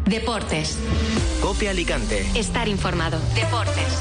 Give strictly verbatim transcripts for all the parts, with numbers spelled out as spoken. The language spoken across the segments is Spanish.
Deportes. COPE Alicante. Estar informado. Deportes.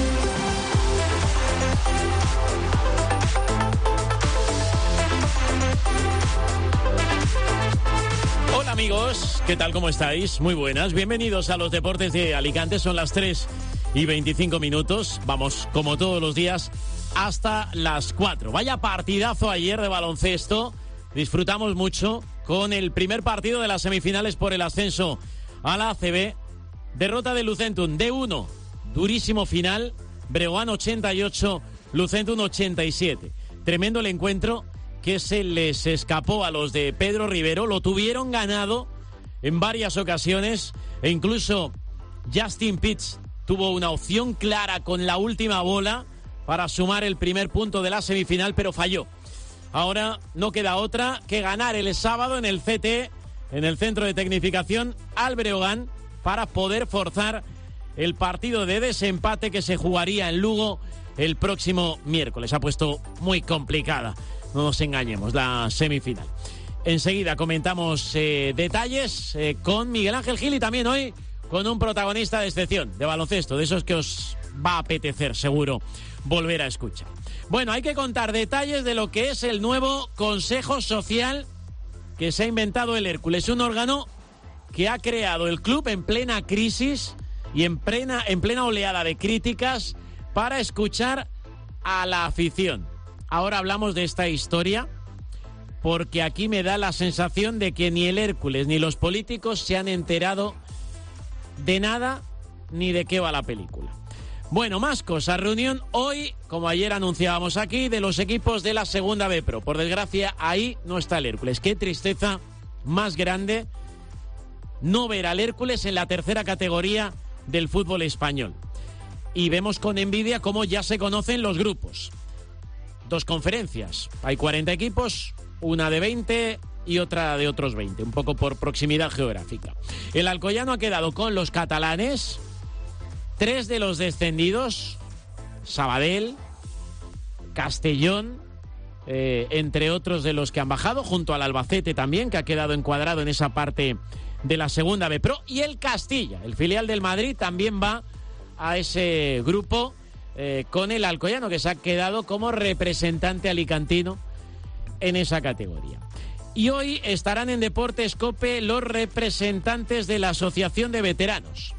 Hola amigos, ¿qué tal? ¿Cómo estáis? Muy buenas, bienvenidos a los Deportes de Alicante. Son las tres y veinticinco minutos. Vamos, como todos los días, hasta las cuatro. Vaya partidazo ayer de baloncesto. Disfrutamos mucho con el primer partido de las semifinales por el ascenso a la A C B. Derrota de Lucentum D uno. Durísimo final. Breogán ochenta y ocho, Lucentum ochenta y siete. Tremendo el encuentro que se les escapó a los de Pedro Rivero. Lo tuvieron ganado en varias ocasiones e incluso Justin Pitts tuvo una opción clara con la última bola para sumar el primer punto de la semifinal, pero falló. Ahora no queda otra que ganar el sábado en el C T, en el Centro de Tecnificación, al Breogán, para poder forzar el partido de desempate que se jugaría en Lugo el próximo miércoles. Ha puesto muy complicada, no nos engañemos, la semifinal. Enseguida comentamos eh, detalles eh, con Miguel Ángel Gil y también hoy con un protagonista de excepción, de baloncesto, de esos que os va a apetecer seguro volver a escuchar. Bueno, hay que contar detalles de lo que es el nuevo Consejo Social que se ha inventado el Hércules, un órgano que ha creado el club en plena crisis y en plena, en plena oleada de críticas para escuchar a la afición. Ahora hablamos de esta historia porque aquí me da la sensación de que ni el Hércules ni los políticos se han enterado de nada ni de qué va la película. Bueno, más cosas. Reunión hoy, como ayer anunciábamos aquí, de los equipos de la Segunda B Pro. Por desgracia, ahí no está el Hércules. Qué tristeza más grande no ver al Hércules en la tercera categoría del fútbol español. Y vemos con envidia cómo ya se conocen los grupos. Dos conferencias. Hay cuarenta equipos, una de veinte y otra de otros veinte, un poco por proximidad geográfica. El Alcoyano ha quedado con los catalanes. Tres de los descendidos, Sabadell, Castellón, eh, entre otros de los que han bajado, junto al Albacete también, que ha quedado encuadrado en esa parte de la Segunda B Pro, y el Castilla, el filial del Madrid, también va a ese grupo eh, con el Alcoyano, que se ha quedado como representante alicantino en esa categoría. Y hoy estarán en Deportes COPE los representantes de la Asociación de Veteranos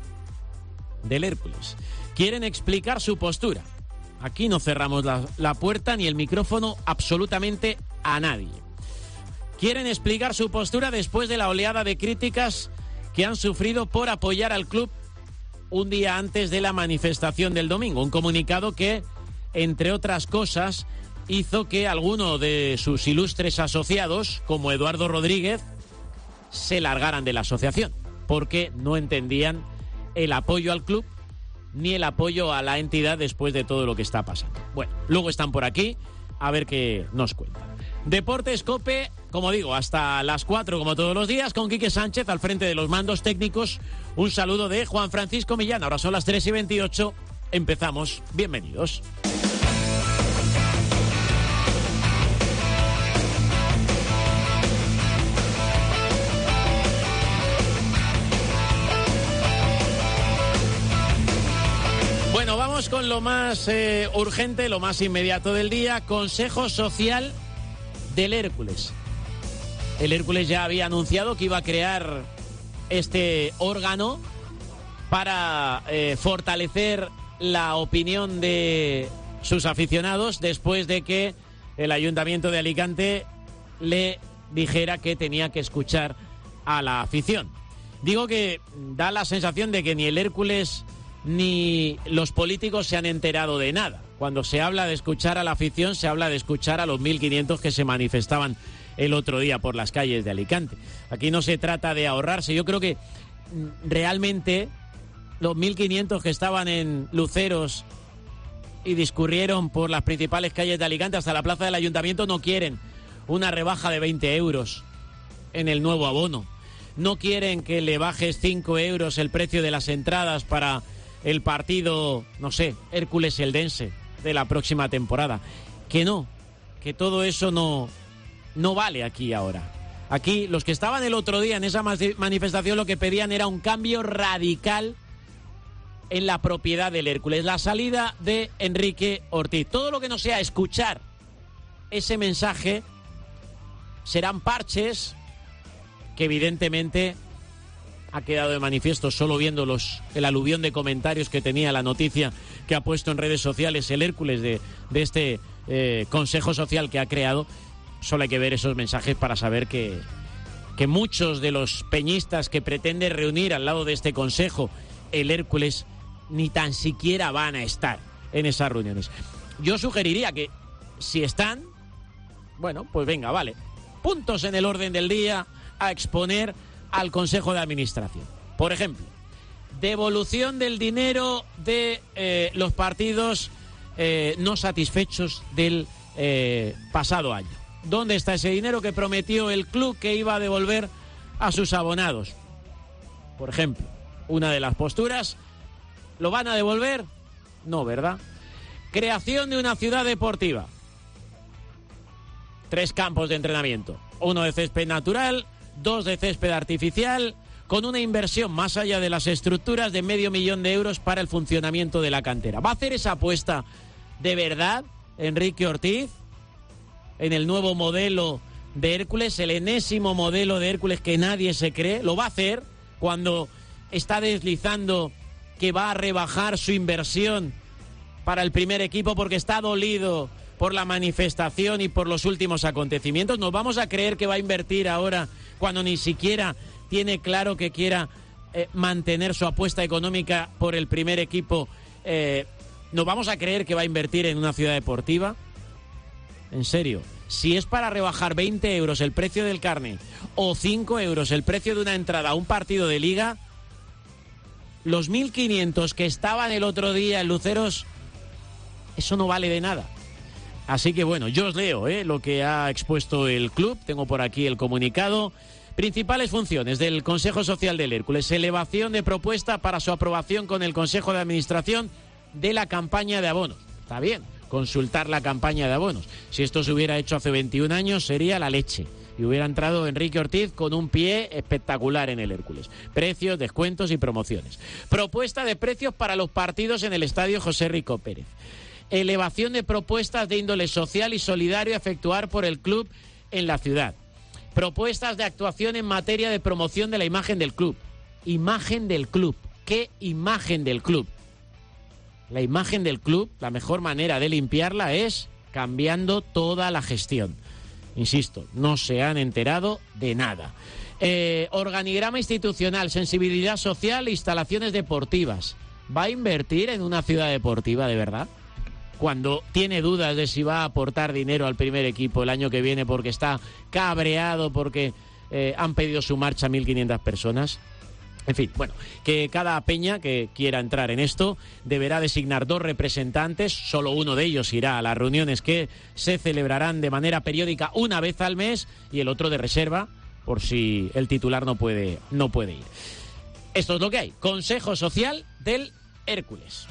del Hércules. Quieren explicar su postura. Aquí no cerramos la, la puerta ni el micrófono absolutamente a nadie. Quieren explicar su postura después de la oleada de críticas que han sufrido por apoyar al club un día antes de la manifestación del domingo. Un comunicado que, entre otras cosas, hizo que alguno de sus ilustres asociados, como Eduardo Rodríguez, se largaran de la asociación, porque no entendían el apoyo al club ni el apoyo a la entidad después de todo lo que está pasando. Bueno, luego están por aquí a ver qué nos cuentan. Deportes COPE, como digo, hasta las cuatro como todos los días, con Quique Sánchez al frente de los mandos técnicos. Un saludo de Juan Francisco Millán. Ahora son las tres y veintiocho. Empezamos. Bienvenidos. Bueno, vamos con lo más eh, urgente, lo más inmediato del día. Consejo Social del Hércules. El Hércules ya había anunciado que iba a crear este órgano para eh, fortalecer la opinión de sus aficionados después de que el Ayuntamiento de Alicante le dijera que tenía que escuchar a la afición. Digo que da la sensación de que ni el Hércules ni los políticos se han enterado de nada. Cuando se habla de escuchar a la afición, se habla de escuchar a los mil quinientos que se manifestaban el otro día por las calles de Alicante. Aquí no se trata de ahorrarse. Yo creo que realmente los mil quinientos que estaban en Luceros y discurrieron por las principales calles de Alicante hasta la plaza del Ayuntamiento no quieren una rebaja de veinte euros en el nuevo abono. No quieren que le bajes cinco euros el precio de las entradas para el partido, no sé, Hércules-Eldense de la próxima temporada. Que no, que todo eso no, no vale aquí ahora. Aquí, los que estaban el otro día en esa manifestación lo que pedían era un cambio radical en la propiedad del Hércules, la salida de Enrique Ortiz. Todo lo que no sea escuchar ese mensaje serán parches que evidentemente ha quedado de manifiesto solo viendo los, el aluvión de comentarios que tenía la noticia que ha puesto en redes sociales el Hércules de, de este eh, Consejo Social que ha creado. Solo hay que ver esos mensajes para saber que, que muchos de los peñistas que pretende reunir al lado de este Consejo el Hércules ni tan siquiera van a estar en esas reuniones. Yo sugeriría que si están, bueno, pues venga, vale, puntos en el orden del día a exponer al Consejo de Administración. Por ejemplo, devolución del dinero de eh, los partidos eh, no satisfechos del eh, pasado año. ¿Dónde está ese dinero que prometió el club que iba a devolver a sus abonados? Por ejemplo, una de las posturas. ¿Lo van a devolver? No, ¿verdad? Creación de una ciudad deportiva. Tres campos de entrenamiento. Uno de césped natural, dos de césped artificial, con una inversión más allá de las estructuras de medio millón de euros para el funcionamiento de la cantera. ¿Va a hacer esa apuesta de verdad Enrique Ortiz en el nuevo modelo de Hércules, el enésimo modelo de Hércules que nadie se cree? ¿Lo va a hacer cuando está deslizando que va a rebajar su inversión para el primer equipo porque está dolido por la manifestación y por los últimos acontecimientos? ¿Nos vamos a creer que va a invertir ahora cuando ni siquiera tiene claro que quiera eh, mantener su apuesta económica por el primer equipo? Eh, ¿Nos vamos a creer que va a invertir en una ciudad deportiva? En serio, si es para rebajar veinte euros el precio del carné o cinco euros el precio de una entrada a un partido de liga, los mil quinientos que estaban el otro día en Luceros, eso no vale de nada. Así que bueno, yo os leo ¿eh? lo que ha expuesto el club. Tengo por aquí el comunicado. Principales funciones del Consejo Social del Hércules. Elevación de propuesta para su aprobación con el Consejo de Administración de la campaña de abonos. Está bien, consultar la campaña de abonos. Si esto se hubiera hecho hace veintiún años sería la leche. Y hubiera entrado Enrique Ortiz con un pie espectacular en el Hércules. Precios, descuentos y promociones. Propuesta de precios para los partidos en el Estadio José Rico Pérez. Elevación de propuestas de índole social y solidario a efectuar por el club en la ciudad. Propuestas de actuación en materia de promoción de la imagen del club. Imagen del club. ¿Qué imagen del club? La imagen del club, la mejor manera de limpiarla es cambiando toda la gestión. Insisto, no se han enterado de nada. Eh, organigrama institucional, sensibilidad social e instalaciones deportivas. ¿Va a invertir en una ciudad deportiva de verdad? Cuando tiene dudas de si va a aportar dinero al primer equipo el año que viene porque está cabreado porque eh, han pedido su marcha mil quinientas personas. En fin, bueno, que cada peña que quiera entrar en esto deberá designar dos representantes, solo uno de ellos irá a las reuniones que se celebrarán de manera periódica una vez al mes y el otro de reserva por si el titular no puede, no puede ir. Esto es lo que hay. Consejo Social del Hércules.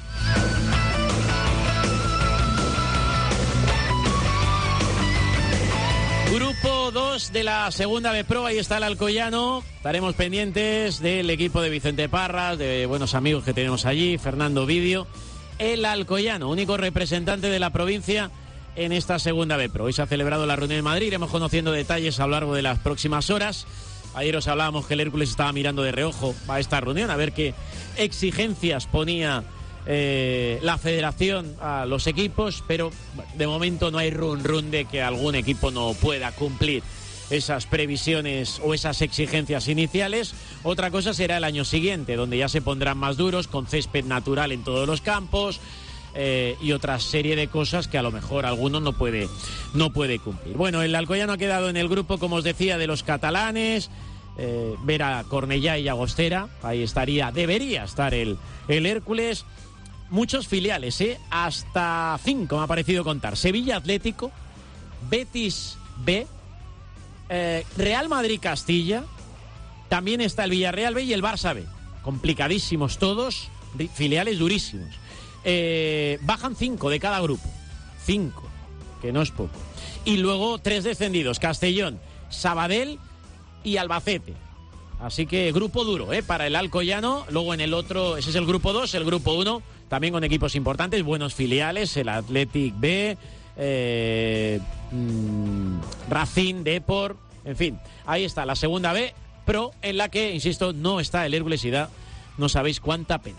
Grupo dos de la segunda B Pro, ahí está el Alcoyano. Estaremos pendientes del equipo de Vicente Parras, de buenos amigos que tenemos allí, Fernando Vidio. El Alcoyano, único representante de la provincia en esta segunda B Pro. Hoy se ha celebrado la reunión en Madrid, iremos conociendo detalles a lo largo de las próximas horas. Ayer os hablábamos que el Hércules estaba mirando de reojo a esta reunión, a ver qué exigencias ponía Eh, la federación a los equipos, pero de momento no hay run run de que algún equipo no pueda cumplir esas previsiones o esas exigencias iniciales. Otra cosa será el año siguiente, donde ya se pondrán más duros, con césped natural en todos los campos eh, y otra serie de cosas que a lo mejor alguno no puede, no puede cumplir. Bueno, el Alcoyano ha quedado en el grupo, como os decía, de los catalanes. Eh, ver a Cornellá y Llagostera, ahí estaría, debería estar el, el Hércules. Muchos filiales, ¿eh? Hasta cinco me ha parecido contar. Sevilla Atlético, Betis B, eh, Real Madrid Castilla, también está el Villarreal B y el Barça B. Complicadísimos todos, filiales durísimos. Eh, bajan cinco de cada grupo. Cinco, que no es poco. Y luego tres descendidos, Castellón, Sabadell y Albacete. Así que grupo duro, ¿eh? Para el Alcoyano. Luego en el otro, ese es el grupo dos, el grupo uno, también con equipos importantes, buenos filiales, el Athletic B, eh, mmm, Racing, Depor, en fin. Ahí está la segunda B Pro, en la que, insisto, no está el Hércules y da, no sabéis cuánta pena.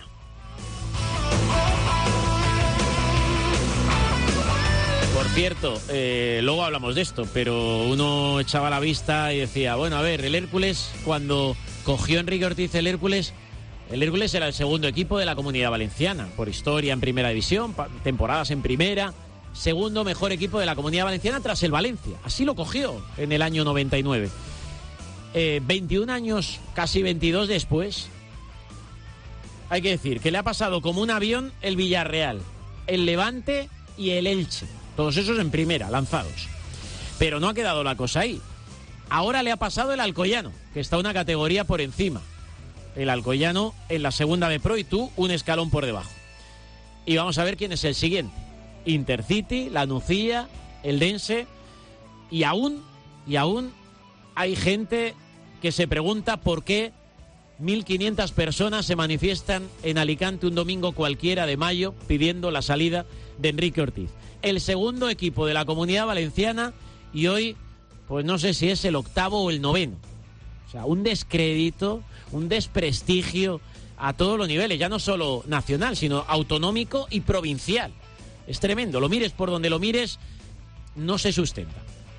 Por cierto, eh, luego hablamos de esto, pero uno echaba la vista y decía, bueno, a ver, el Hércules, cuando cogió Enrique Ortiz el Hércules, el Hércules era el segundo equipo de la Comunidad Valenciana, por historia en Primera División, temporadas en Primera, segundo mejor equipo de la Comunidad Valenciana tras el Valencia. Así lo cogió en el año noventa y nueve. Eh, veintiún años, casi veintidós después, hay que decir que le ha pasado como un avión el Villarreal, el Levante y el Elche. Todos esos en primera, lanzados. Pero no ha quedado la cosa ahí. Ahora le ha pasado el Alcoyano, que está una categoría por encima. El Alcoyano en la segunda B Pro y tú un escalón por debajo. Y vamos a ver quién es el siguiente. Intercity, La Nucía, el Dense. Y aún, y aún hay gente que se pregunta por qué mil quinientas personas se manifiestan en Alicante un domingo cualquiera de mayo pidiendo la salida de Enrique Ortiz. El segundo equipo de la Comunidad Valenciana y hoy, pues no sé si es el octavo o el noveno. O sea, un descrédito, un desprestigio a todos los niveles, ya no solo nacional, sino autonómico y provincial. Es tremendo, lo mires por donde lo mires, no se sustenta.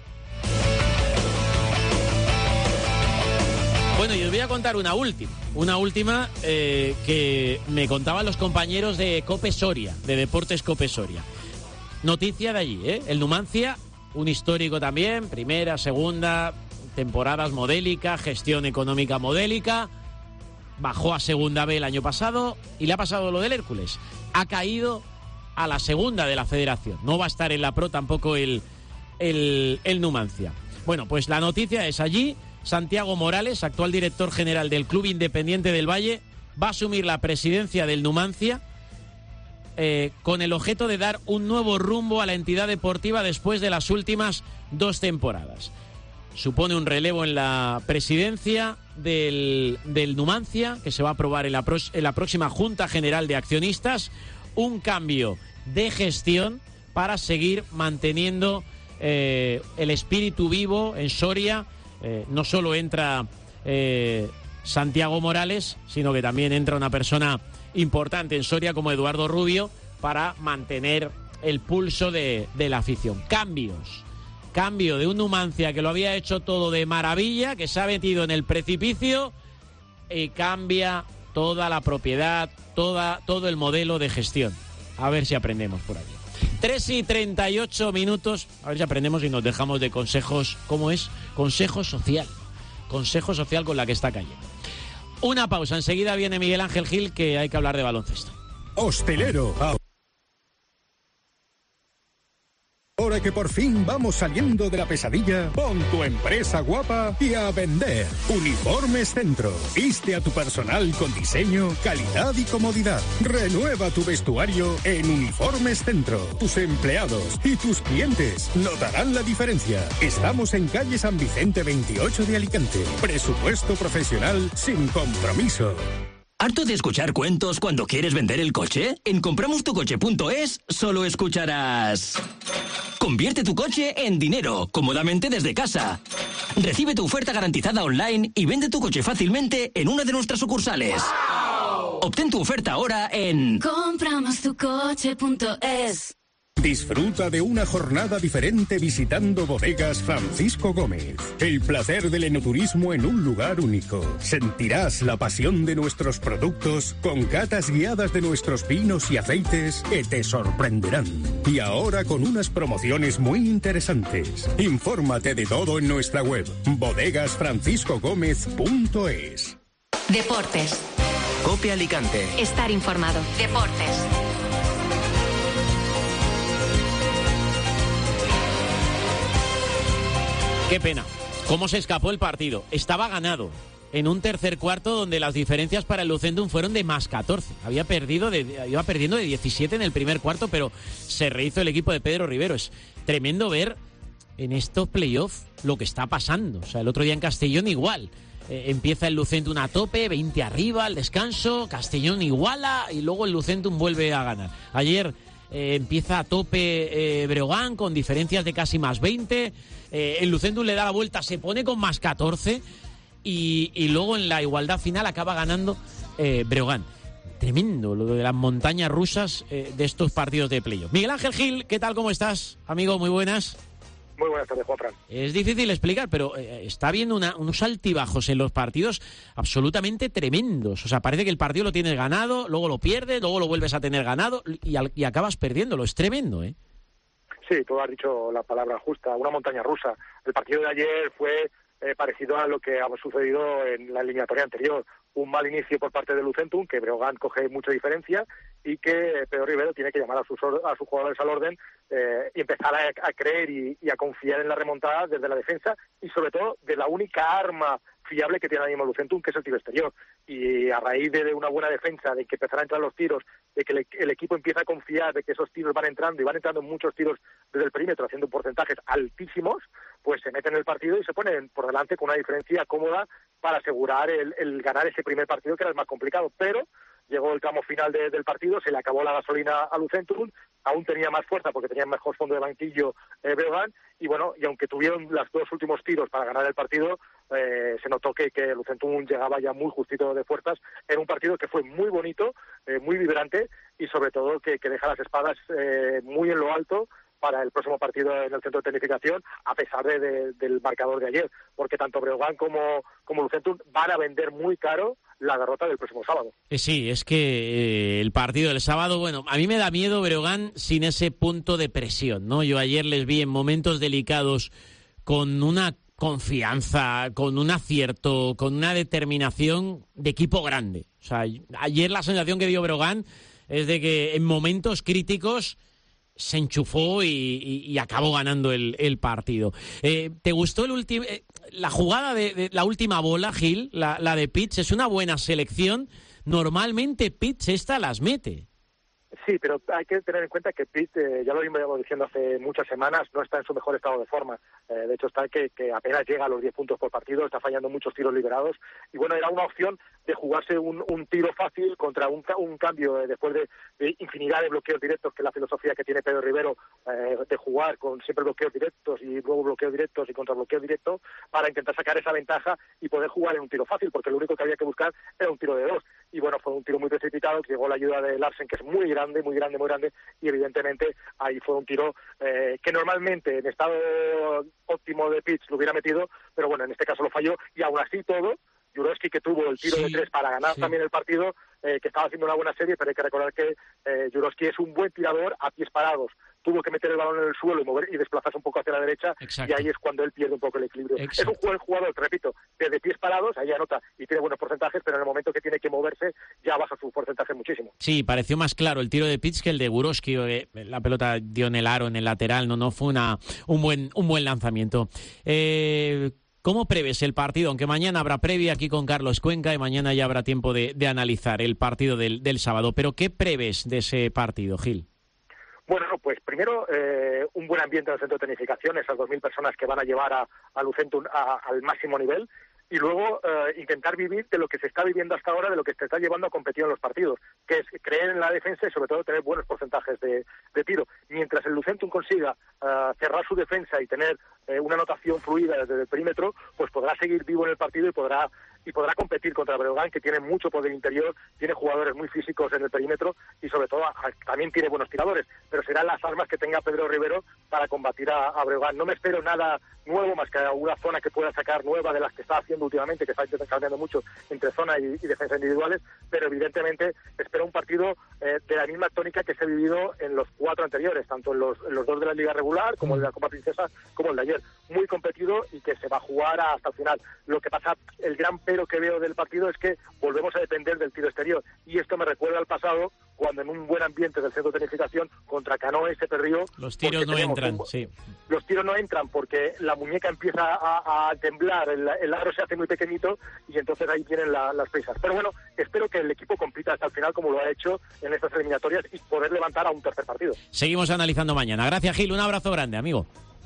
Bueno, y os voy a contar una última, una última eh, que me contaban los compañeros de Cope Soria, de Deportes Cope Soria. Noticia de allí, ¿eh? El Numancia, un histórico también, primera, segunda, temporadas modélica, gestión económica modélica, bajó a segunda B el año pasado y le ha pasado lo del Hércules. Ha caído a la segunda de la federación. No va a estar en la Pro tampoco el, el, el Numancia. Bueno, pues la noticia es allí. Santiago Morales, actual director general del Club Independiente del Valle, va a asumir la presidencia del Numancia eh, con el objeto de dar un nuevo rumbo a la entidad deportiva después de las últimas dos temporadas. Supone un relevo en la presidencia del, del Numancia, que se va a aprobar en la, pro, en la próxima Junta General de Accionistas, un cambio de gestión para seguir manteniendo eh, el espíritu vivo en Soria. Eh, no solo entra eh, Santiago Morales, sino que también entra una persona importante en Soria como Eduardo Rubio para mantener el pulso de, de la afición. Cambios. Cambio de un Numancia que lo había hecho todo de maravilla, que se ha metido en el precipicio y cambia toda la propiedad, toda, todo el modelo de gestión. A ver si aprendemos por allí. tres y treinta y ocho minutos. A ver si aprendemos y nos dejamos de consejos. ¿Cómo es? Consejo social. Consejo social con la que está cayendo. Una pausa. Enseguida viene Miguel Ángel Gil, que hay que hablar de baloncesto. Hostelero. Ahora que por fin vamos saliendo de la pesadilla, pon tu empresa guapa y a vender. Uniformes Centro. Viste a tu personal con diseño, calidad y comodidad. Renueva tu vestuario en Uniformes Centro. Tus empleados y tus clientes notarán la diferencia. Estamos en calle San Vicente veintiocho de Alicante. Presupuesto profesional sin compromiso. ¿Harto de escuchar cuentos cuando quieres vender el coche? En compramos tu coche punto es solo escucharás... Convierte tu coche en dinero, cómodamente desde casa. Recibe tu oferta garantizada online y vende tu coche fácilmente en una de nuestras sucursales. ¡Wow! Obtén tu oferta ahora en... compramos tu coche punto es. Disfruta de una jornada diferente visitando Bodegas Francisco Gómez. El placer del enoturismo en un lugar único. Sentirás la pasión de nuestros productos con catas guiadas de nuestros vinos y aceites que te sorprenderán. Y ahora con unas promociones muy interesantes. Infórmate de todo en nuestra web bodegas francisco gómez punto es. Deportes. Cope Alicante. Estar informado. Deportes. Qué pena. ¿Cómo se escapó el partido? Estaba ganado en un tercer cuarto donde las diferencias para el Lucentum fueron de más catorce. Había perdido de, iba perdiendo de diecisiete en el primer cuarto, pero se rehizo el equipo de Pedro Rivero. Es tremendo ver en estos playoffs lo que está pasando. O sea, el otro día en Castellón igual. Eh, empieza el Lucentum a tope, veinte arriba, al descanso, Castellón iguala y luego el Lucentum vuelve a ganar. Ayer eh, empieza a tope eh, Breogán con diferencias de casi más veinte, eh, el Lucentum le da la vuelta, se pone con más catorce y, y luego en la igualdad final acaba ganando eh, Breogán. Tremendo lo de las montañas rusas eh, de estos partidos de playoff. Miguel Ángel Gil, ¿qué tal? ¿Cómo estás? Amigo, muy buenas. Muy buenas tardes, Juanfran. Es difícil explicar, pero eh, está habiendo una, unos altibajos en los partidos absolutamente tremendos. O sea, parece que el partido lo tienes ganado, luego lo pierdes, luego lo vuelves a tener ganado y, al, y acabas perdiéndolo. Es tremendo, ¿eh? Sí, tú has dicho la palabra justa, una montaña rusa. El partido de ayer fue eh, parecido a lo que ha sucedido en la eliminatoria anterior. Un mal inicio por parte de Lucentum, que Breogán coge mucha diferencia y que Pedro Rivero tiene que llamar a sus, a sus jugadores al orden eh, y empezar a, a creer y, y a confiar en la remontada desde la defensa y sobre todo de la única arma fiable que tiene ahora mismo Lucentum, que es el tiro exterior. Y a raíz de una buena defensa, de que empezarán a entrar los tiros, de que el, el equipo empieza a confiar de que esos tiros van entrando y van entrando muchos tiros desde el perímetro, haciendo porcentajes altísimos, pues se meten en el partido y se ponen por delante con una diferencia cómoda para asegurar el, el ganar ese primer partido, que era el más complicado. Pero llegó el tramo final de, del partido, se le acabó la gasolina a Lucentum, aún tenía más fuerza porque tenía mejor fondo de banquillo eh, Breogán, y bueno, y aunque tuvieron los dos últimos tiros para ganar el partido, eh, se notó que, que Lucentum llegaba ya muy justito de fuerzas en un partido que fue muy bonito, eh, muy vibrante y sobre todo que, que deja las espadas eh, muy en lo alto para el próximo partido en el centro de tecnificación, a pesar de, de, del marcador de ayer, porque tanto Breogán como, como Lucentum van a vender muy caro la derrota del próximo sábado. Sí, es que eh, el partido del sábado, bueno, a mí me da miedo Breogán sin ese punto de presión, ¿no? Yo ayer les vi en momentos delicados con una confianza, con un acierto, con una determinación de equipo grande. O sea, ayer la sensación que dio Breogán es de que en momentos críticos se enchufó y, y, y acabó ganando el, el partido. Eh, ¿Te gustó el último, eh, la jugada de, de la última bola, Gil, la, la de Pitts? Es una buena selección. Normalmente Pitts esta las mete. Sí, pero hay que tener en cuenta que Pitt, eh, ya lo íbamos diciendo hace muchas semanas, no está en su mejor estado de forma. Eh, de hecho, está que, que apenas llega a los diez puntos por partido, está fallando muchos tiros liberados. Y bueno, era una opción de jugarse un, un tiro fácil contra un, un cambio eh, después de, de infinidad de bloqueos directos, que es la filosofía que tiene Pedro Rivero, eh, de jugar con siempre bloqueos directos y luego bloqueos directos y contra bloqueo directo, para intentar sacar esa ventaja y poder jugar en un tiro fácil, porque lo único que había que buscar era un tiro de dos. Y bueno, fue un tiro muy precipitado, que llegó la ayuda de Larsen, que es muy grande, muy grande, muy grande, y evidentemente ahí fue un tiro eh, que normalmente en estado óptimo de pitch lo hubiera metido, pero bueno, en este caso lo falló, y aún así todo, Jurovsky, que tuvo el tiro sí, de tres para ganar sí. también el partido, eh, que estaba haciendo una buena serie, pero hay que recordar que eh, Jurovsky es un buen tirador a pies parados. Tuvo que meter el balón en el suelo y mover y desplazarse un poco hacia la derecha. Exacto. Y ahí es cuando él pierde un poco el equilibrio. Exacto. Es un buen jugador, te repito, desde pies parados, ahí anota y tiene buenos porcentajes, pero en el momento que tiene que moverse ya baja su porcentaje muchísimo. Sí, pareció más claro el tiro de Pitts que el de Jurovsky. Eh, la pelota dio en el aro, en el lateral, no, no fue una un buen un buen lanzamiento. Eh... ¿Cómo prevés el partido? Aunque mañana habrá previa aquí con Carlos Cuenca y mañana ya habrá tiempo de, de analizar el partido del, del sábado. ¿Pero qué prevés de ese partido, Gil? Bueno, pues primero eh, un buen ambiente en el centro de tecnificación, esas dos mil personas que van a llevar a, a Lucentum a, al máximo nivel. Y luego eh, intentar vivir de lo que se está viviendo hasta ahora, de lo que se está llevando a competir en los partidos, que es creer en la defensa y sobre todo tener buenos porcentajes de, de tiro. Mientras el Lucentum consiga uh, cerrar su defensa y tener eh, una anotación fluida desde el perímetro, pues podrá seguir vivo en el partido y podrá y podrá competir contra Breogán, que tiene mucho poder interior, tiene jugadores muy físicos en el perímetro y sobre todo a, a, también tiene buenos tiradores, pero serán las armas que tenga Pedro Rivero para combatir a, a Breogán. No me espero nada nuevo, más que alguna zona que pueda sacar nueva de las que está haciendo últimamente, que está cambiando mucho entre zona y, y defensa individuales, pero evidentemente espero un partido eh, de la misma tónica que se ha vivido en los cuatro anteriores, tanto en los, en los dos de la Liga Regular como en la Copa Princesa, como el de ayer. Muy competido y que se va a jugar hasta el final. Lo que pasa, el gran pero que veo del partido es que volvemos a depender del tiro exterior, y esto me recuerda al pasado, cuando en un buen ambiente del centro de tecnificación contra Canoe se perdió. Los tiros no entran, un, sí. Los tiros no entran porque la muñeca empieza a, a temblar, el, el aro se hace muy pequeñito y entonces ahí vienen la, las prisas. Pero bueno, espero que el equipo compita hasta el final como lo ha hecho en estas eliminatorias y poder levantar a un tercer partido. Seguimos analizando mañana. Gracias, Gil. Un abrazo grande, amigo.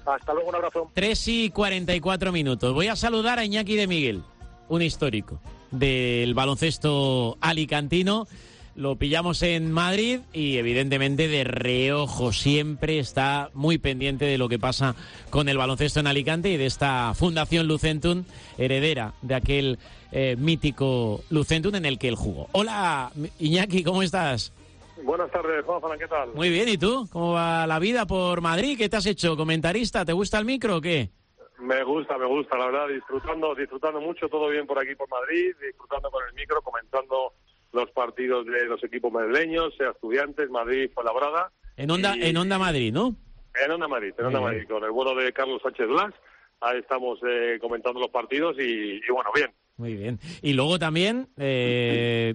Hasta luego, un abrazo. tres y cuarenta y cuatro minutos. Voy a saludar a Iñaki de Miguel, un histórico del baloncesto alicantino. Lo pillamos en Madrid y evidentemente de reojo siempre está muy pendiente de lo que pasa con el baloncesto en Alicante y de esta Fundación Lucentum, heredera de aquel eh, mítico Lucentum en el que él jugó. Hola Iñaki, ¿cómo estás? Buenas tardes, Juan, ¿qué tal? Muy bien, ¿y tú? ¿Cómo va la vida por Madrid? ¿Qué te has hecho? ¿Comentarista? ¿Te gusta el micro o qué? Me gusta, me gusta, la verdad, disfrutando, disfrutando mucho, todo bien por aquí por Madrid, disfrutando con el micro, comentando los partidos de los equipos madrileños, sea Estudiantes, Madrid, Fuenlabrada. En Onda, y, en Onda Madrid, ¿no? En Onda Madrid, en Onda Madrid, con el vuelo de Carlos Sánchez Blas. Ahí estamos eh, comentando los partidos y, y bueno, bien. Muy bien. Y luego también eh,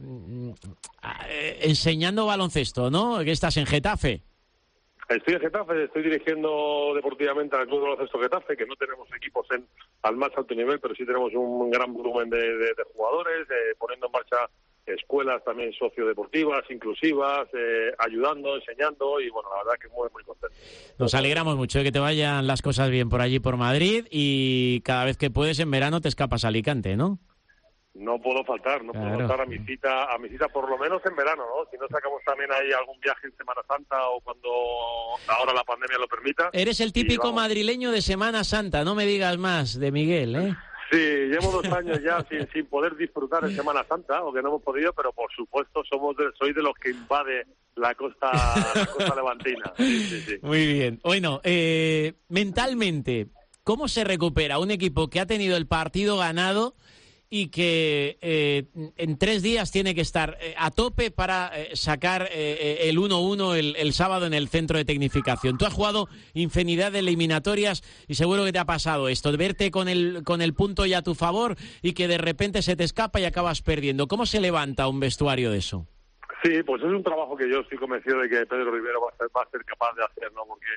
eh, enseñando baloncesto, ¿no? Que estás en Getafe. Estoy en Getafe, estoy dirigiendo deportivamente al Club de Baloncesto Getafe, que no tenemos equipos en al más alto nivel, pero sí tenemos un gran volumen de, de, de jugadores, eh, poniendo en marcha escuelas también sociodeportivas, inclusivas, eh, ayudando, enseñando y bueno, la verdad que muy, muy contento. Nos alegramos mucho de que te vayan las cosas bien por allí, por Madrid, y cada vez que puedes en verano te escapas a Alicante, ¿no? No puedo faltar, no claro. puedo faltar a mi cita, a mi cita por lo menos en verano, ¿no? Si no sacamos también ahí algún viaje en Semana Santa o cuando ahora la pandemia lo permita. Eres el típico madrileño de Semana Santa, no me digas más de Miguel, ¿eh? Sí, llevo dos años ya sin, sin poder disfrutar en Semana Santa, o que no hemos podido, pero por supuesto somos de, soy de los que invade la costa, la costa levantina. Sí, sí, sí. Muy bien. Bueno, eh, mentalmente, ¿cómo se recupera un equipo que ha tenido el partido ganado y que eh, en tres días tiene que estar eh, a tope para eh, sacar eh, el uno uno el, el sábado en el centro de tecnificación? Tú has jugado infinidad de eliminatorias y seguro que te ha pasado esto, de verte con el, con el punto ya a tu favor y que de repente se te escapa y acabas perdiendo. ¿Cómo se levanta un vestuario de eso? Sí, pues es un trabajo que yo estoy convencido de que Pedro Rivero va a ser, va a ser capaz de hacer, ¿no? Porque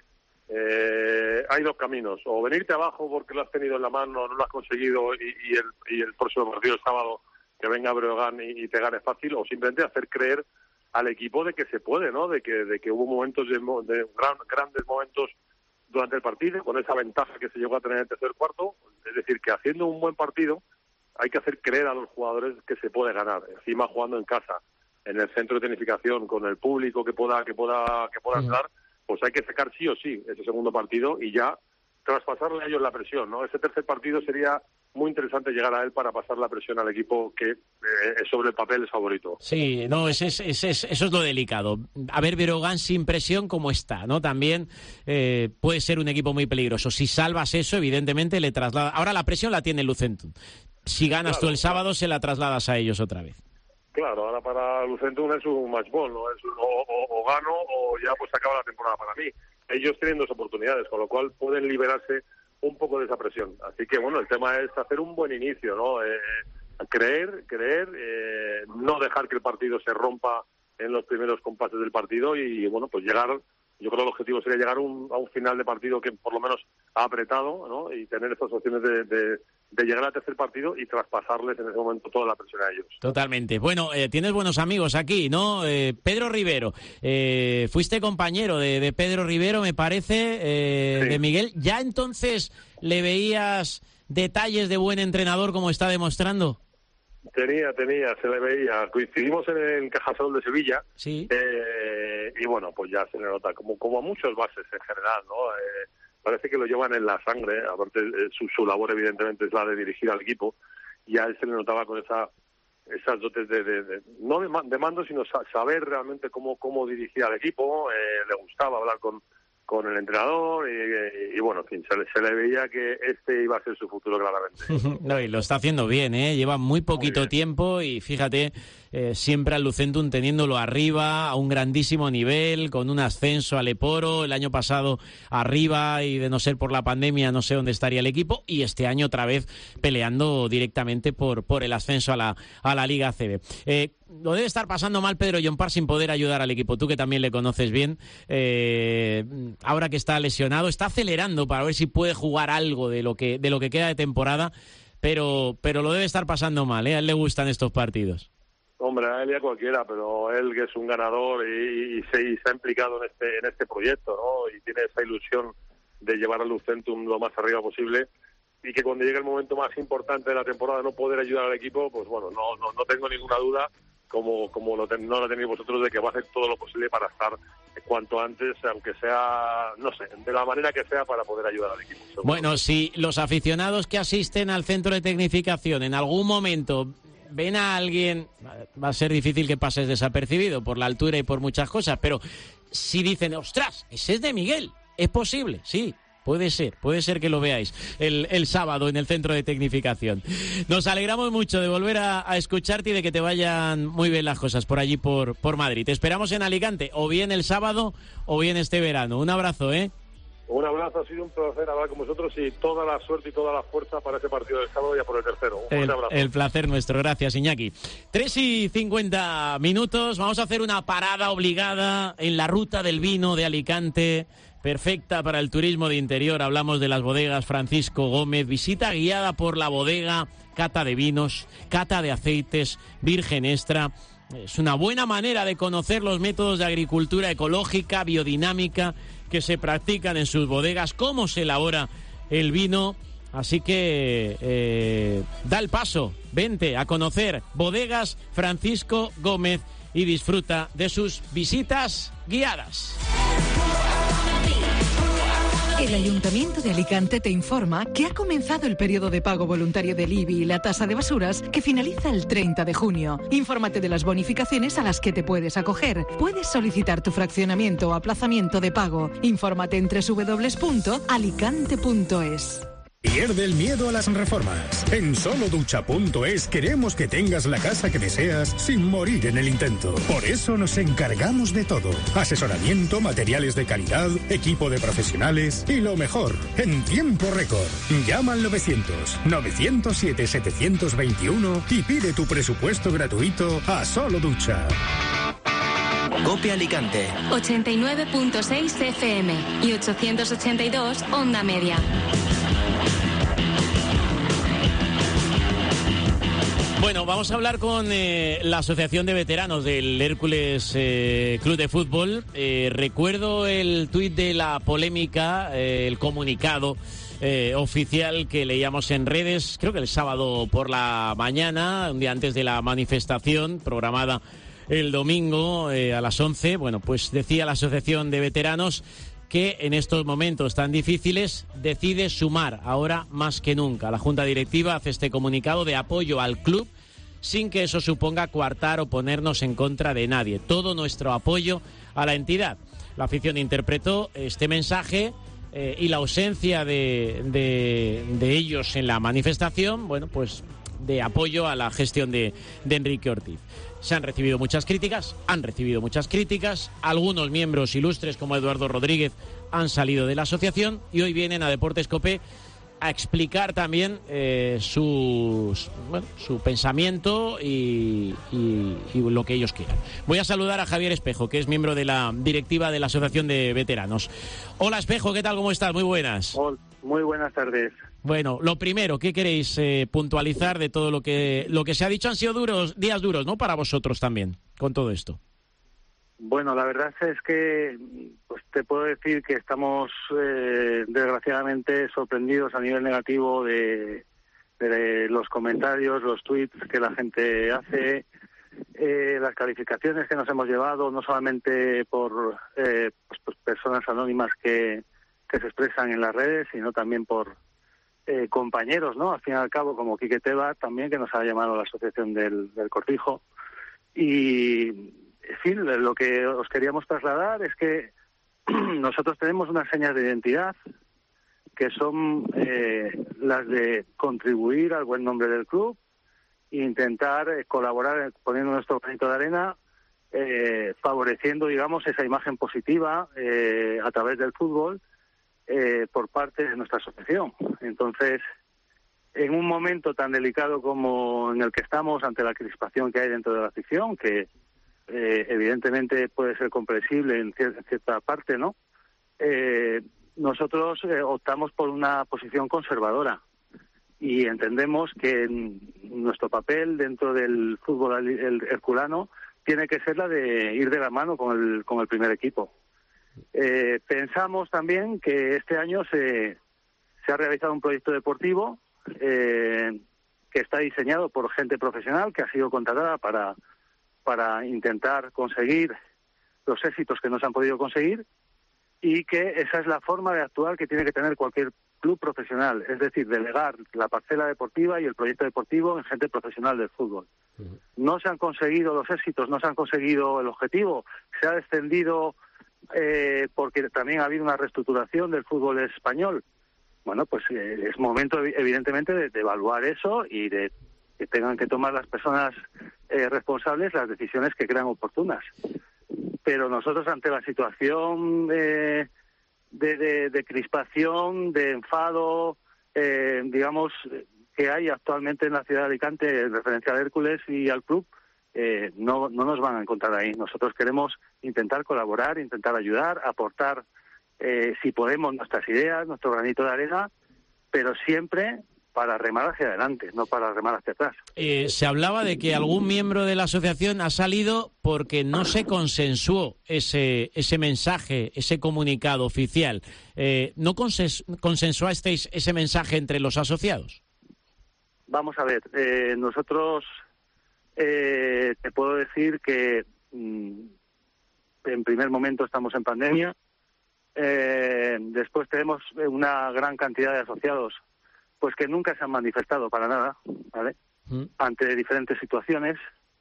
Eh, hay dos caminos, o venirte abajo porque lo has tenido en la mano, no lo has conseguido y, y, el, y el próximo partido el sábado que venga Breogán y, y te gane fácil, o simplemente hacer creer al equipo de que se puede, ¿no? De que de que hubo momentos de, de gran, grandes momentos durante el partido con esa ventaja que se llegó a tener en el tercer cuarto, es decir, que haciendo un buen partido hay que hacer creer a los jugadores que se puede ganar, encima jugando en casa, en el centro de tecnificación, con el público que pueda que pueda que pueda entrar. Pues hay que sacar sí o sí ese segundo partido y ya traspasarle a ellos la presión, ¿no? Ese tercer partido sería muy interesante llegar a él para pasar la presión al equipo que eh, sobre el papel es favorito. Sí, no, ese, ese, ese, eso es lo delicado. A ver, Breogán sin presión como está, ¿no? También eh, puede ser un equipo muy peligroso. Si salvas eso, evidentemente le traslada. Ahora la presión la tiene Lucentum. Si ganas claro, tú el sábado, se la trasladas a ellos otra vez. Claro, ahora para Lucentum es un match ball, ¿no? Es un, o, o, o gano o ya pues acaba la temporada para mí. Ellos tienen dos oportunidades, con lo cual pueden liberarse un poco de esa presión. Así que, bueno, el tema es hacer un buen inicio, ¿no? Eh, creer, creer, eh, no dejar que el partido se rompa en los primeros compases del partido y, bueno, pues llegar, yo creo que el objetivo sería llegar un, a un final de partido que por lo menos ha apretado, ¿no? Y tener estas opciones de... de de llegar al tercer partido y traspasarles en ese momento toda la presión a ellos. Totalmente. Bueno, eh, tienes buenos amigos aquí, ¿no? Eh, Pedro Rivero, eh, fuiste compañero de, de Pedro Rivero, me parece, eh, sí. de Miguel. ¿Ya entonces le veías detalles de buen entrenador como está demostrando? Tenía, tenía, se le veía. Coincidimos en el Cajasol de Sevilla. Sí. Eh, y bueno, pues ya se le nota, como, como a muchos bases en general, ¿no? Eh, Parece que lo llevan en la sangre, aparte su, su labor evidentemente es la de dirigir al equipo, y a él se le notaba con esa esas dotes de, de, de no de, de mando, sino sa, saber realmente cómo cómo dirigir al equipo, eh, le gustaba hablar con, con el entrenador y, y, y bueno, en fin, se le, se le veía que este iba a ser su futuro claramente. No, y lo está haciendo bien, ¿eh? Lleva muy poquito muy tiempo y fíjate, eh, siempre al Lucentum teniéndolo arriba, a un grandísimo nivel, con un ascenso al Eporo, el año pasado arriba y de no ser por la pandemia no sé dónde estaría el equipo, y este año otra vez peleando directamente por, por el ascenso a la, a la Liga A C B. Eh, lo debe estar pasando mal Pedro Llompart sin poder ayudar al equipo, tú que también le conoces bien, eh, ahora que está lesionado, está acelerando para ver si puede jugar algo de lo que, de lo que queda de temporada, pero, pero lo debe estar pasando mal, ¿eh? A él le gustan estos partidos. Hombre, a él y a cualquiera, pero él que es un ganador y, y, se, y se ha implicado en este en este proyecto, ¿no? Y tiene esa ilusión de llevar al Lucentum lo más arriba posible, y que cuando llegue el momento más importante de la temporada no poder ayudar al equipo, pues bueno, no no, no tengo ninguna duda, como como lo ten, no lo tenéis vosotros, de que va a hacer todo lo posible para estar cuanto antes, aunque sea, no sé, de la manera que sea, para poder ayudar al equipo. Seguro. Bueno, si los aficionados que asisten al centro de tecnificación en algún momento ven a alguien, va a ser difícil que pases desapercibido por la altura y por muchas cosas, pero si dicen, ostras, ese es de Miguel, es posible, sí. Puede ser, puede ser que lo veáis el, el sábado en el centro de tecnificación. Nos alegramos mucho de volver a, a escucharte y de que te vayan muy bien las cosas por allí, por, por Madrid. Te esperamos en Alicante, o bien el sábado o bien este verano. Un abrazo, ¿eh? Un abrazo, ha sido un placer hablar con vosotros y toda la suerte y toda la fuerza para ese partido del sábado y a por el tercero. Un el, abrazo. El placer nuestro, gracias, Iñaki. tres y cincuenta minutos, vamos a hacer una parada obligada en la ruta del vino de Alicante, perfecta para el turismo de interior. Hablamos de las bodegas Francisco Gómez, visita guiada por la bodega, cata de vinos, cata de aceites, virgen extra. Es una buena manera de conocer los métodos de agricultura ecológica, biodinámica, que se practican en sus bodegas, cómo se elabora el vino. Así que eh, da el paso, vente a conocer bodegas Francisco Gómez y disfruta de sus visitas guiadas. El Ayuntamiento de Alicante te informa que ha comenzado el periodo de pago voluntario del I B I y la tasa de basuras, que finaliza el treinta de junio. Infórmate de las bonificaciones a las que te puedes acoger. Puedes solicitar tu fraccionamiento o aplazamiento de pago. Infórmate en doble u doble u doble u punto alicante punto es. Pierde el miedo a las reformas. En solo ducha punto es queremos que tengas la casa que deseas sin morir en el intento. Por eso nos encargamos de todo. Asesoramiento, materiales de calidad, equipo de profesionales y lo mejor, en tiempo récord. Llama al novecientos, novecientos siete, setecientos veintiuno y pide tu presupuesto gratuito a Solo Ducha. Copia Alicante. ochenta y nueve punto seis F M y ochocientos ochenta y dos Onda Media. Bueno, vamos a hablar con eh, la Asociación de Veteranos del Hércules eh, Club de Fútbol. Eh, recuerdo el tuit de la polémica, eh, el comunicado eh, oficial que leíamos en redes, creo que el sábado por la mañana, un día antes de la manifestación programada el domingo eh, a las once. Bueno, pues decía la Asociación de Veteranos que en estos momentos tan difíciles decide sumar ahora más que nunca. La Junta Directiva hace este comunicado de apoyo al club sin que eso suponga coartar o ponernos en contra de nadie. Todo nuestro apoyo a la entidad. La afición interpretó este mensaje eh, y la ausencia de, de, de ellos en la manifestación, bueno, pues de apoyo a la gestión de, de Enrique Ortiz. Se han recibido muchas críticas, han recibido muchas críticas, algunos miembros ilustres como Eduardo Rodríguez han salido de la asociación y hoy vienen a Deportes Cope a explicar también eh, sus, bueno, su pensamiento y, y, y lo que ellos quieran. Voy a saludar a Javier Espejo, que es miembro de la directiva de la Asociación de Veteranos. Hola Espejo, ¿qué tal? ¿Cómo estás? Muy buenas. Hola, muy buenas tardes. Bueno, lo primero, ¿qué queréis eh, puntualizar de todo lo que lo que se ha dicho? Han sido duros, días duros, ¿no? Para vosotros también, con todo esto. Bueno, la verdad es que pues te puedo decir que estamos eh, desgraciadamente sorprendidos a nivel negativo de, de los comentarios, los tweets que la gente hace, eh, las calificaciones que nos hemos llevado, no solamente por eh, pues, pues personas anónimas que, que se expresan en las redes, sino también por eh, compañeros, ¿no? Al fin y al cabo, como Quique Teba, también, que nos ha llamado a la Asociación del, del Cortijo. Y, en fin, lo que os queríamos trasladar es que nosotros tenemos unas señas de identidad que son eh, las de contribuir al buen nombre del club e intentar eh, colaborar poniendo nuestro granito de arena, eh, favoreciendo, digamos, esa imagen positiva eh, a través del fútbol eh, por parte de nuestra asociación. Entonces, en un momento tan delicado como en el que estamos, ante la crispación que hay dentro de la afición, que eh, evidentemente puede ser comprensible en, cier- en cierta parte, ¿no? Eh, nosotros eh, optamos por una posición conservadora y entendemos que nuestro papel dentro del fútbol el herculano tiene que ser la de ir de la mano con el con el primer equipo. Eh, pensamos también que este año se, se ha realizado un proyecto deportivo eh, que está diseñado por gente profesional que ha sido contratada para, para intentar conseguir los éxitos que no se han podido conseguir, y que esa es la forma de actuar que tiene que tener cualquier club profesional, es decir, delegar la parcela deportiva y el proyecto deportivo en gente profesional del fútbol. Uh-huh. No se han conseguido los éxitos, no se han conseguido el objetivo, se ha descendido eh, porque también ha habido una reestructuración del fútbol español. Bueno, pues eh, es momento evidentemente de, de evaluar eso y de que tengan que tomar las personas eh, responsables las decisiones que crean oportunas. Pero nosotros, ante la situación eh, de, de, de crispación, de enfado, eh, digamos, que hay actualmente en la ciudad de Alicante en referencia al Hércules y al club, eh, no, no nos van a encontrar ahí. Nosotros queremos intentar colaborar, intentar ayudar, aportar, eh, si podemos, nuestras ideas, nuestro granito de arena, pero siempre para remar hacia adelante, no para remar hacia atrás. Eh, se hablaba de que algún miembro de la asociación ha salido porque no se consensuó ese ese mensaje, ese comunicado oficial. Eh, ¿No consens consensuasteis ese mensaje entre los asociados? Vamos a ver, eh, nosotros eh, te puedo decir que mmm, en primer momento estamos en pandemia, eh, después tenemos una gran cantidad de asociados pues que nunca se han manifestado para nada, ¿vale? Mm. Ante diferentes situaciones.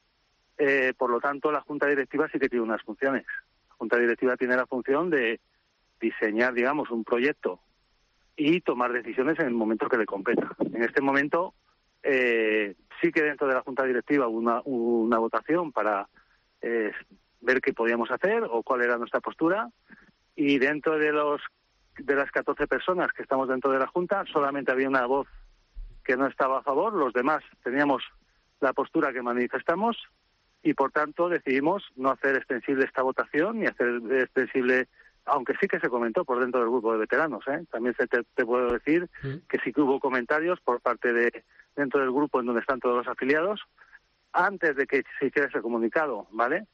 Eh, por lo tanto, la Junta Directiva sí que tiene unas funciones. La Junta Directiva tiene la función de diseñar, digamos, un proyecto y tomar decisiones en el momento que le competa. En este momento, eh, sí que dentro de la Junta Directiva hubo una, una votación para eh, ver qué podíamos hacer o cuál era nuestra postura, y dentro de los de las catorce personas que estamos dentro de la Junta, solamente había una voz que no estaba a favor, los demás teníamos la postura que manifestamos y, por tanto, decidimos no hacer extensible esta votación ni hacer extensible, aunque sí que se comentó por dentro del grupo de veteranos, ¿eh? También se te, te puedo decir sí. que sí que hubo comentarios por parte de dentro del grupo en donde están todos los afiliados, antes de que se hiciera ese comunicado, ¿vale?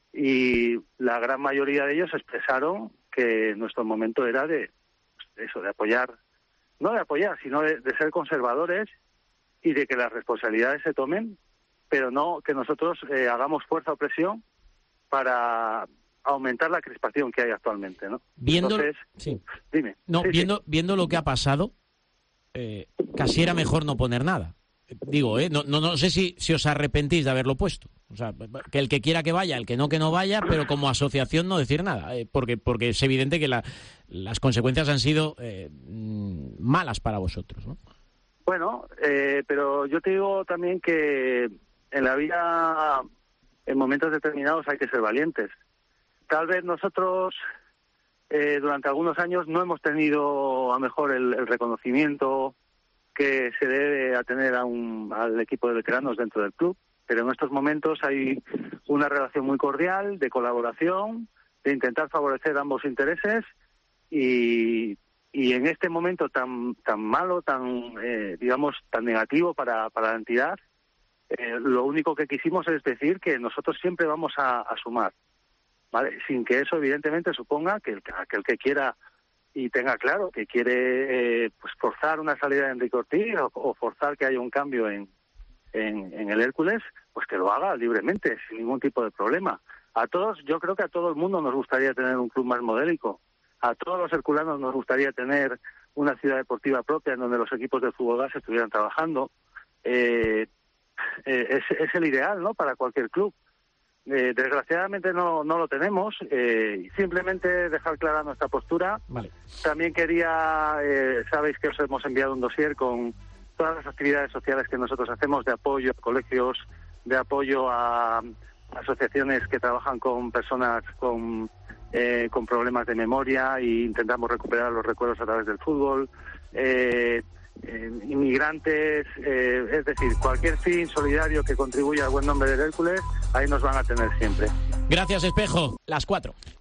Y la gran mayoría de ellos expresaron que nuestro momento era de eso, de apoyar, no de apoyar, sino de, de ser conservadores y de que las responsabilidades se tomen, pero no que nosotros eh, hagamos fuerza o presión para aumentar la crispación que hay actualmente, ¿no? Viendo, Entonces, sí. dime. No, sí, viendo, sí. viendo lo que ha pasado, eh, casi era mejor no poner nada. Digo, eh, no, no, no sé si, si os arrepentís de haberlo puesto. O sea, que el que quiera que vaya, el que no que no vaya, pero como asociación no decir nada, eh, porque porque es evidente que la, las consecuencias han sido eh, malas para vosotros, ¿no? Bueno, eh, pero yo te digo también que en la vida, en momentos determinados hay que ser valientes. Tal vez nosotros eh, durante algunos años no hemos tenido a lo mejor el, el reconocimiento que se debe a tener a un, al equipo de veteranos dentro del club, pero en estos momentos hay una relación muy cordial, de colaboración, de intentar favorecer ambos intereses, y, y en este momento tan tan malo, tan eh, digamos tan negativo para, para la entidad, eh, lo único que quisimos es decir que nosotros siempre vamos a, a sumar, ¿vale? Sin que eso evidentemente suponga que el, que el que quiera y tenga claro que quiere eh, pues forzar una salida de Enrique Ortiz o, o forzar que haya un cambio en, en, en el Hércules, pues que lo haga libremente, sin ningún tipo de problema. A todos, yo creo que a todo el mundo nos gustaría tener un club más modélico. A todos los herculanos nos gustaría tener una ciudad deportiva propia en donde los equipos de fútbol base estuvieran trabajando. Eh, eh, es, es el ideal, ¿no?, para cualquier club. Eh, desgraciadamente no, no lo tenemos. Eh, simplemente dejar clara nuestra postura. Vale. También quería, eh, sabéis que os hemos enviado un dossier con todas las actividades sociales que nosotros hacemos de apoyo a colegios, de apoyo a asociaciones que trabajan con personas con, eh, con problemas de memoria, e intentamos recuperar los recuerdos a través del fútbol. Eh, Eh, inmigrantes, eh, es decir, cualquier fin solidario que contribuya al buen nombre del Hércules, ahí nos van a tener siempre. Gracias, Espejo. Las cuatro.